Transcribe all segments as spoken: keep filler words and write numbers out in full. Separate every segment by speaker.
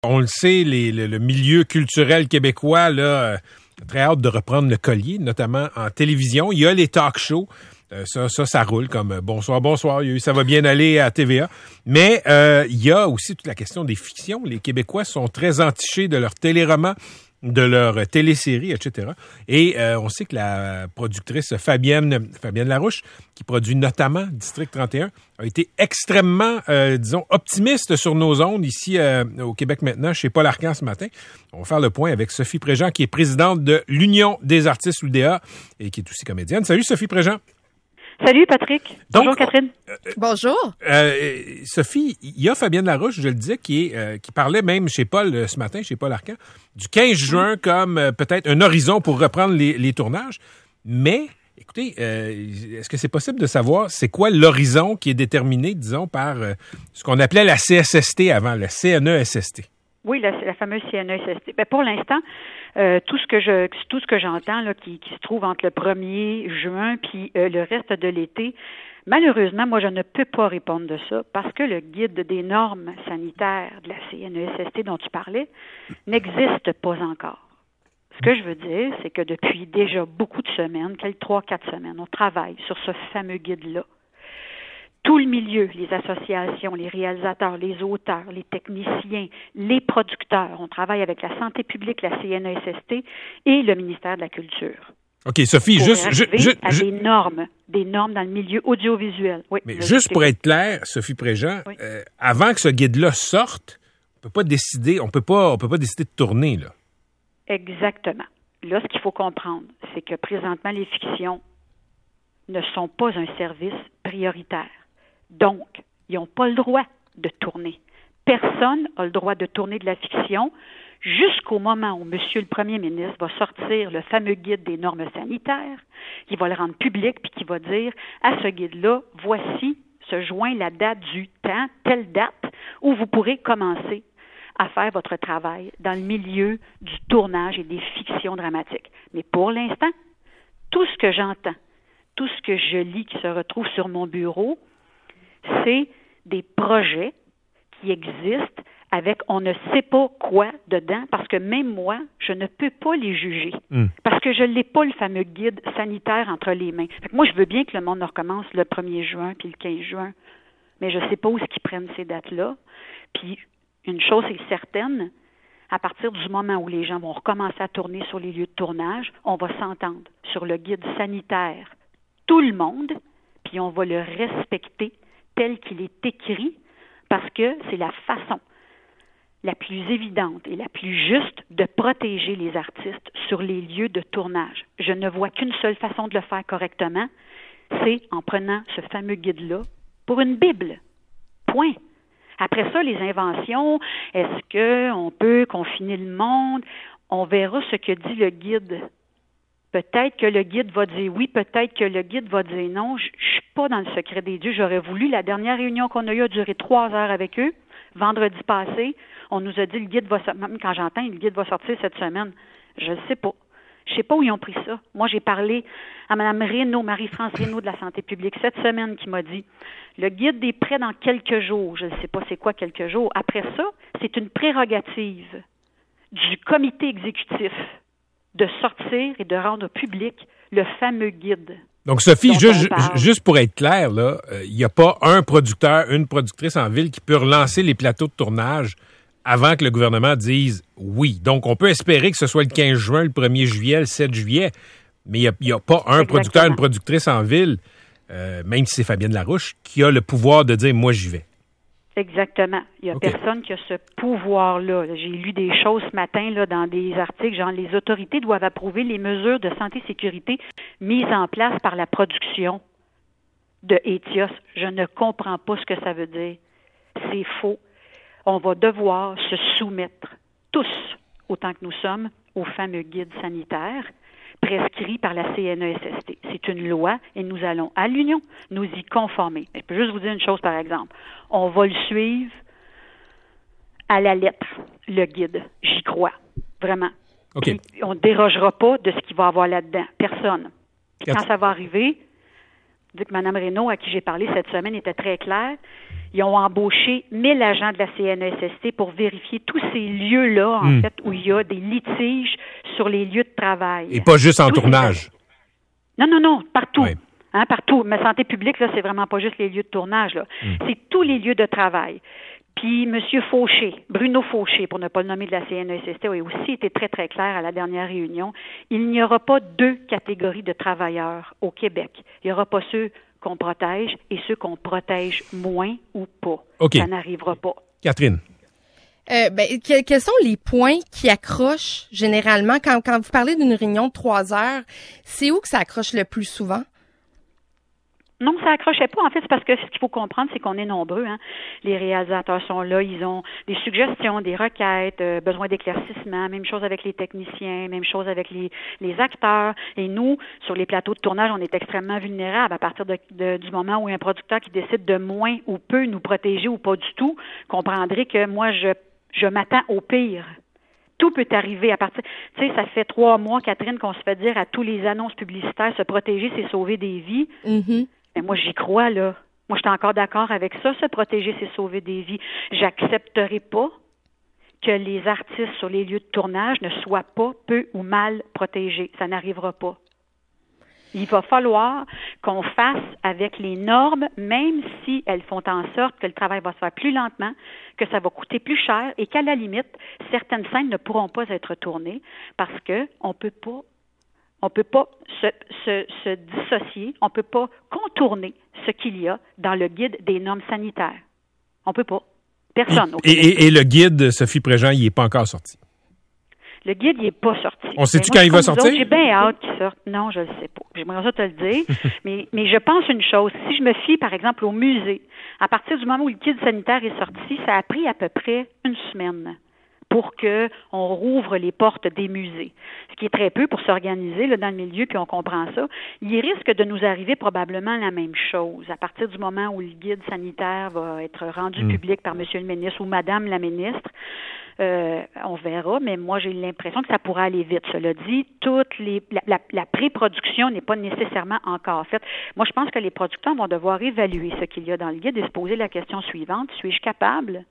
Speaker 1: On le sait, les, le, le milieu culturel québécois, là, euh, très hâte de reprendre le collier, notamment en télévision. Il y a les talk shows. Euh, ça, ça, ça roule comme euh, bonsoir, bonsoir, ça va bien aller à T V A. Mais euh, il y a aussi toute la question des fictions. Les Québécois sont très entichés de leurs téléromans, de leurs téléséries, et cetera. Et euh, on sait que la productrice Fabienne, Fabienne Larouche, qui produit notamment District trente et un, a été extrêmement, euh, disons, optimiste sur nos ondes ici euh, au Québec maintenant, chez Paul Arcan ce matin. On va faire le point avec Sophie Préjean, qui est présidente de l'Union des artistes, l'U D A, et qui est aussi comédienne. Salut Sophie Préjean.
Speaker 2: Salut Patrick.
Speaker 1: Donc,
Speaker 2: bonjour Catherine.
Speaker 1: Euh,
Speaker 3: bonjour.
Speaker 1: Euh, Sophie, il y a Fabienne Larouche, je le disais, qui, est, euh, qui parlait même chez Paul euh, ce matin, chez Paul Arcan, du quinze juin comme euh, peut-être un horizon pour reprendre les, les tournages. Mais, écoutez, euh, est-ce que c'est possible de savoir c'est quoi l'horizon qui est déterminé, disons, par euh, ce qu'on appelait la C S S T avant, la C N E S S T?
Speaker 2: Oui, la, la fameuse C N E S S T. Ben, pour l'instant, euh, tout ce que je tout ce que j'entends là, qui, qui se trouve entre le premier juin puis euh, le reste de l'été, malheureusement, moi, je ne peux pas répondre de ça parce que le guide des normes sanitaires de la C N E S S T dont tu parlais n'existe pas encore. Ce que je veux dire, c'est que depuis déjà beaucoup de semaines, quelques trois, quatre semaines, on travaille sur ce fameux guide-là. Tout le milieu, les associations, les réalisateurs, les auteurs, les techniciens, les producteurs, on travaille avec la santé publique, la C N E S S T et le ministère de la Culture.
Speaker 1: OK, Sophie,
Speaker 2: pour
Speaker 1: juste...
Speaker 2: arriver
Speaker 1: ju-
Speaker 2: à
Speaker 1: ju-
Speaker 2: des normes, des normes dans le milieu audiovisuel. Oui,
Speaker 1: mais juste pour être clair, Sophie Préjean,
Speaker 2: oui.
Speaker 1: euh, avant que ce guide-là sorte, on peut pas décider, on peut pas, on peut pas décider de tourner, là.
Speaker 2: Exactement. Là, ce qu'il faut comprendre, c'est que présentement, les fictions ne sont pas un service prioritaire. Donc, ils n'ont pas le droit de tourner. Personne n'a le droit de tourner de la fiction jusqu'au moment où M. le Premier ministre va sortir le fameux guide des normes sanitaires, qui va le rendre public, puis qui va dire à ce guide-là, voici, se joint la date du temps, telle date, où vous pourrez commencer à faire votre travail dans le milieu du tournage et des fictions dramatiques. Mais pour l'instant, tout ce que j'entends, tout ce que je lis qui se retrouve sur mon bureau, c'est des projets qui existent avec on ne sait pas quoi dedans, parce que même moi, je ne peux pas les juger, mm. parce que je n'ai pas le fameux guide sanitaire entre les mains. Fait que moi, je veux bien que le monde recommence le premier juin puis le quinze juin, mais je ne sais pas où est-ce qu'ils prennent ces dates-là. Puis, une chose est certaine, à partir du moment où les gens vont recommencer à tourner sur les lieux de tournage, on va s'entendre sur le guide sanitaire, tout le monde, puis on va le respecter tel qu'il est écrit, parce que c'est la façon la plus évidente et la plus juste de protéger les artistes sur les lieux de tournage. Je ne vois qu'une seule façon de le faire correctement, c'est en prenant ce fameux guide-là pour une Bible. Point. Après ça, les inventions, est-ce qu'on peut confiner le monde? On verra ce que dit le guide. Peut-être que le guide va dire oui, peut-être que le guide va dire non. Je ne suis pas dans le secret des dieux. J'aurais voulu, la dernière réunion qu'on a eue a duré trois heures avec eux, vendredi passé. On nous a dit le guide va sortir, même quand j'entends le guide va sortir cette semaine. Je ne sais pas. Je ne sais pas où ils ont pris ça. Moi, j'ai parlé à Mme Reynaud, Marie-France Reynaud de la Santé publique cette semaine qui m'a dit le guide est prêt dans quelques jours. Je ne sais pas c'est quoi quelques jours. Après ça, c'est une prérogative du comité exécutif de sortir et de rendre public le fameux guide.
Speaker 1: Donc, Sophie, juste, juste pour être clair, là, il n'y a pas un producteur, une productrice en ville qui peut relancer les plateaux de tournage avant que le gouvernement dise oui. Donc, on peut espérer que ce soit le quinze juin, le premier juillet, le sept juillet, mais il n'y a, a pas un Exactement. producteur, une productrice en ville, euh, même si c'est Fabienne Larouche, qui a le pouvoir de dire « moi, j'y vais ».
Speaker 2: Exactement. Il n'y a okay. personne qui a ce pouvoir-là. J'ai lu des choses ce matin là, dans des articles, genre les autorités doivent approuver les mesures de santé et sécurité mises en place par la production de Etios. Je ne comprends pas ce que ça veut dire. C'est faux. On va devoir se soumettre tous, autant que nous sommes, au fameux guide sanitaire prescrit par la C N E S S T. C'est une loi et nous allons, à l'Union, nous y conformer. Je peux juste vous dire une chose, par exemple. On va le suivre à la lettre, le guide. J'y crois, vraiment.
Speaker 1: Okay.
Speaker 2: Puis, on ne dérogera pas de ce qu'il va y avoir là-dedans. Personne. Puis, quand ça va arriver, dit que Mme Reynaud, à qui j'ai parlé cette semaine, était très claire. Ils ont embauché mille agents de la C N E S S T pour vérifier tous ces lieux-là, en mmh. fait, où il y a des litiges sur les lieux de travail.
Speaker 1: Et pas juste en tous tournage.
Speaker 2: Ces... Non, non, non, partout.
Speaker 1: Oui.
Speaker 2: Hein, partout. Mais santé publique, là, c'est vraiment pas juste les lieux de tournage, là. Mmh. C'est tous les lieux de travail. Puis M. Fauché, Bruno Fauché, pour ne pas le nommer de la C N E S S T, a aussi été très, très clair à la dernière réunion. Il n'y aura pas deux catégories de travailleurs au Québec. Il n'y aura pas ceux qu'on protège et ceux qu'on protège moins ou pas.
Speaker 1: Okay.
Speaker 2: Ça n'arrivera pas.
Speaker 1: Catherine.
Speaker 3: Euh, ben, que, quels sont les points qui accrochent généralement? Quand, quand vous parlez d'une réunion de trois heures, c'est où que ça accroche le plus souvent?
Speaker 2: Non, ça accrochait pas. En fait, c'est parce que ce qu'il faut comprendre, c'est qu'on est nombreux. Hein. Les réalisateurs sont là, ils ont des suggestions, des requêtes, euh, besoin d'éclaircissement, même chose avec les techniciens, même chose avec les, les acteurs. Et nous, sur les plateaux de tournage, on est extrêmement vulnérables à partir de, de, du moment où un producteur qui décide de moins ou peu nous protéger ou pas du tout, comprendrait que moi, je, je m'attends au pire. Tout peut arriver à partir... Tu sais, ça fait trois mois, Catherine, qu'on se fait dire à tous les annonces publicitaires, se protéger, c'est sauver des vies.
Speaker 3: Mm-hmm.
Speaker 2: Mais moi, j'y crois, là. Moi, je suis encore d'accord avec ça. Se protéger, c'est sauver des vies. J'accepterai pas que les artistes sur les lieux de tournage ne soient pas peu ou mal protégés. Ça n'arrivera pas. Il va falloir qu'on fasse avec les normes, même si elles font en sorte que le travail va se faire plus lentement, que ça va coûter plus cher et qu'à la limite, certaines scènes ne pourront pas être tournées parce que on peut pas On ne peut pas se, se, se dissocier, on ne peut pas contourner ce qu'il y a dans le guide des normes sanitaires. On ne peut pas. Personne.
Speaker 1: Et, et, et le guide, Sophie Préjean, il n'est pas encore sorti?
Speaker 2: Le guide, il n'est pas sorti.
Speaker 1: On sait-tu quand il va sortir?
Speaker 2: Autres, j'ai bien hâte qu'il sorte. Non, je ne le sais pas. J'aimerais ça te le dire. mais, mais je pense une chose. Si je me fie, par exemple, au musée, à partir du moment où le guide sanitaire est sorti, ça a pris à peu près une semaine pour qu'on rouvre les portes des musées, ce qui est très peu pour s'organiser là, dans le milieu, puis on comprend ça. Il risque de nous arriver probablement la même chose. À partir du moment où le guide sanitaire va être rendu mmh. public par monsieur le ministre ou madame la ministre, euh, on verra, mais moi j'ai l'impression que ça pourra aller vite. Cela dit, toutes les, la, la, la pré-production n'est pas nécessairement encore faite. Moi, je pense que les producteurs vont devoir évaluer ce qu'il y a dans le guide et se poser la question suivante. Suis-je capable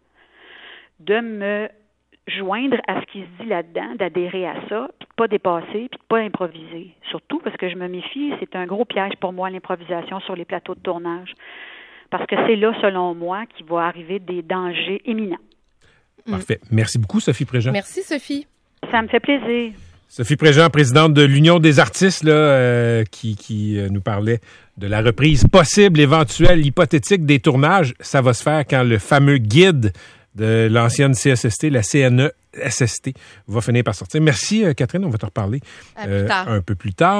Speaker 2: de me joindre à ce qui se dit là-dedans, d'adhérer à ça, puis de pas dépasser, puis de pas improviser. Surtout parce que je me méfie, c'est un gros piège pour moi, l'improvisation sur les plateaux de tournage. Parce que c'est là, selon moi, qu'il va arriver des dangers éminents.
Speaker 1: Parfait. Merci beaucoup, Sophie Préjean.
Speaker 3: Merci, Sophie.
Speaker 2: Ça me fait plaisir.
Speaker 1: Sophie Préjean, présidente de l'Union des artistes, là, euh, qui, qui euh, nous parlait de la reprise possible, éventuelle, hypothétique des tournages. Ça va se faire quand le fameux guide de l'ancienne C S S T, la C N E S S T, va finir par sortir. Merci, Catherine. On va te reparler euh, un peu plus tard.